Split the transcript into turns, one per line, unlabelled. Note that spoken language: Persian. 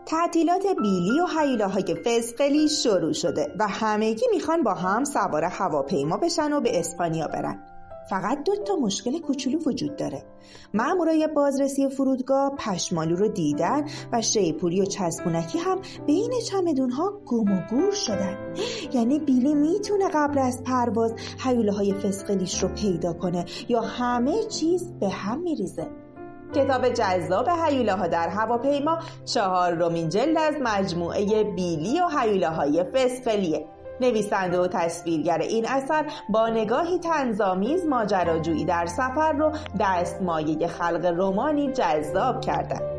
تعطیلات بیلی و هیولاهای فسقلی شروع شده و همگی میخوان با هم سوار هواپیما بشن و به اسپانیا برن. فقط 2 مشکل کوچولو وجود داره. مامورای بازرسی فرودگاه پشمالو رو دیدن و شیپوری و چسبونکی هم بین چمدونها گم و گور شدن. یعنی بیلی میتونه قبل از پرواز هیولاهای فسقلیش رو پیدا کنه یا همه چیز به هم میریزه. کتاب جذاب هیولاها در هواپیما 4مین جلد از مجموعه بیلی و هیولاهای فسقلیه. نویسنده و تصویرگر این اثر با نگاهی طنزآمیز ماجراجویی در سفر رو دستمایه خلق رمانی جذاب کردند.